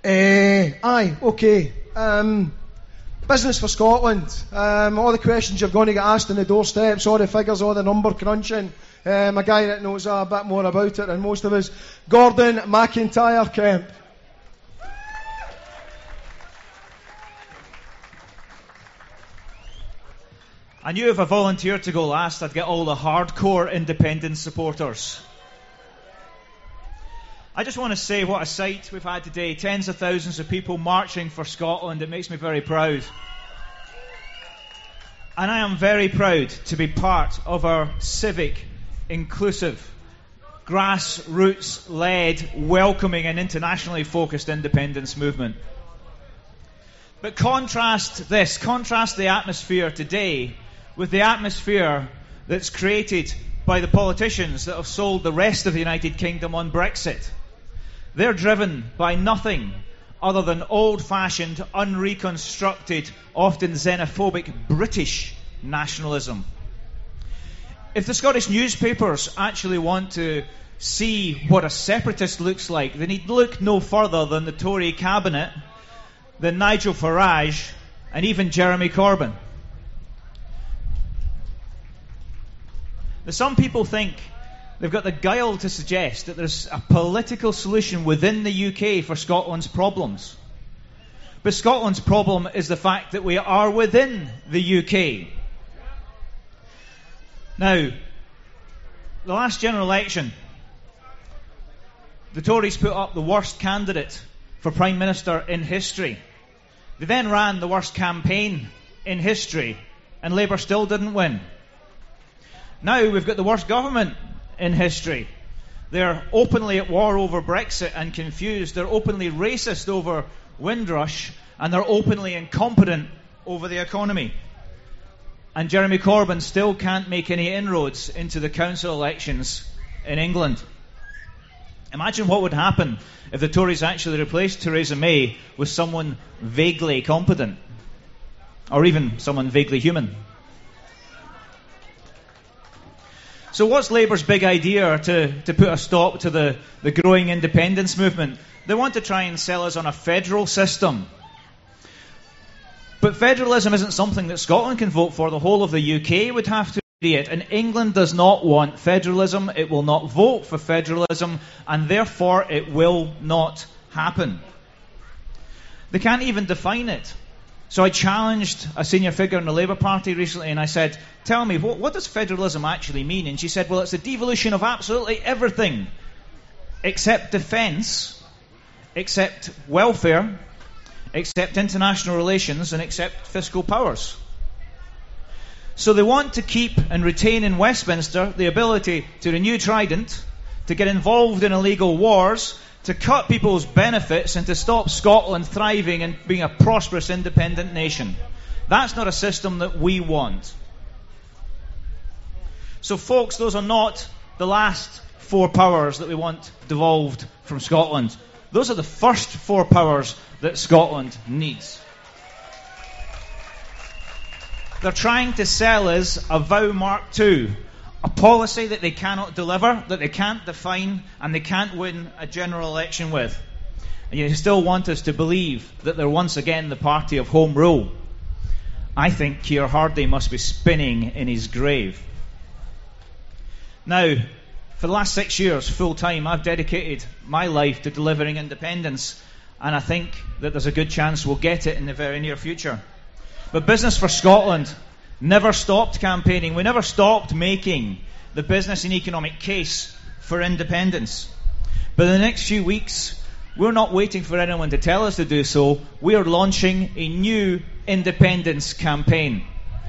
Aye, okay. Business for Scotland. All the questions you're going to get asked on the doorsteps, all the figures, all the number crunching. A guy that knows a bit more about it than most of us. Gordon McIntyre Kemp. I knew if I volunteered to go last, I'd get all the hardcore independence supporters. I just want to say what a sight we've had today. Tens of thousands of people marching for Scotland. It makes me very proud. And I am very proud to be part of our civic, inclusive, grassroots-led, welcoming and internationally focused independence movement. But contrast the atmosphere today with the atmosphere that's created by the politicians that have sold the rest of the United Kingdom on Brexit. They're driven by nothing other than old-fashioned, unreconstructed, often xenophobic British nationalism. If the Scottish newspapers actually want to see what a separatist looks like, they need look no further than the Tory cabinet, than Nigel Farage, and even Jeremy Corbyn. Now, some people think they've got the guile to suggest that there's a political solution within the UK for Scotland's problems. But Scotland's problem is the fact that we are within the UK. Now, the last general election, the Tories put up the worst candidate for Prime Minister in history. They then ran the worst campaign in history, and Labour still didn't win. Now we've got the worst government in history. They're openly at war over Brexit and confused. They're openly racist over Windrush, and they're openly incompetent over the economy. And Jeremy Corbyn still can't make any inroads into the council elections in England. Imagine what would happen if the Tories actually replaced Theresa May with someone vaguely competent, or even someone vaguely human. So what's Labour's big idea to put a stop to the growing independence movement? They want to try and sell us on a federal system. But federalism isn't something that Scotland can vote for. The whole of the UK would have to agree it. And England does not want federalism. It will not vote for federalism. And therefore it will not happen. They can't even define it. So I challenged a senior figure in the Labour Party recently and I said, tell me, what does federalism actually mean? And she said, well, it's the devolution of absolutely everything except defence, except welfare, except international relations, and except fiscal powers. So they want to keep and retain in Westminster the ability to renew Trident, to get involved in illegal wars, to cut people's benefits, and to stop Scotland thriving and being a prosperous independent nation. That's not a system that we want. So folks, those are not the last four powers that we want devolved from Scotland. Those are the first four powers that Scotland needs. They're trying to sell us a vow Mark II, a policy that they cannot deliver, that they can't define, and they can't win a general election with. And you still want us to believe that they're once again the party of Home Rule. I think Keir Hardie must be spinning in his grave. Now, for the last 6 years, full time, I've dedicated my life to delivering independence, and I think that there's a good chance we'll get it in the very near future. But Business for Scotland never stopped campaigning. We never stopped making the business and economic case for independence. But in the next few weeks, we're not waiting for anyone to tell us to do so. We are launching a new independence campaign.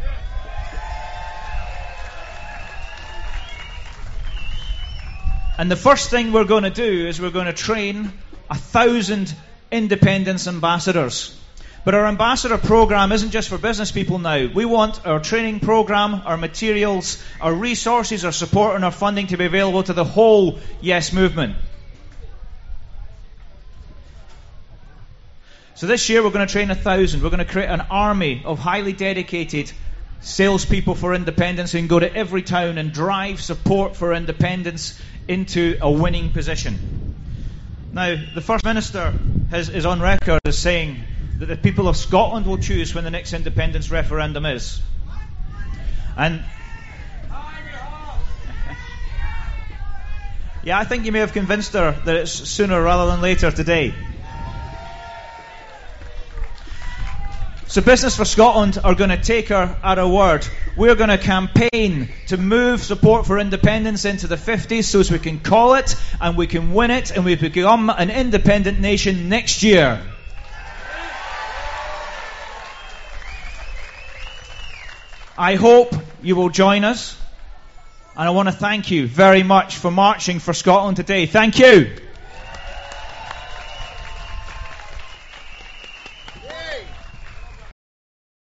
And the first thing we're going to do is we're going to train 1,000 independence ambassadors. But our ambassador program isn't just for business people now. We want our training program, our materials, our resources, our support and our funding to be available to the whole Yes movement. So this year we're going to train 1,000. We're going to create an army of highly dedicated salespeople for independence who can go to every town and drive support for independence into a winning position. Now, the First Minister is on record as saying that the people of Scotland will choose when the next independence referendum is. And yeah, I think you may have convinced her that it's sooner rather than later today. So Business for Scotland are going to take her at her word. We're going to campaign to move support for independence into the 50s so as we can call it and we can win it and we become an independent nation next year. I hope you will join us. And I want to thank you very much for marching for Scotland today. Thank you.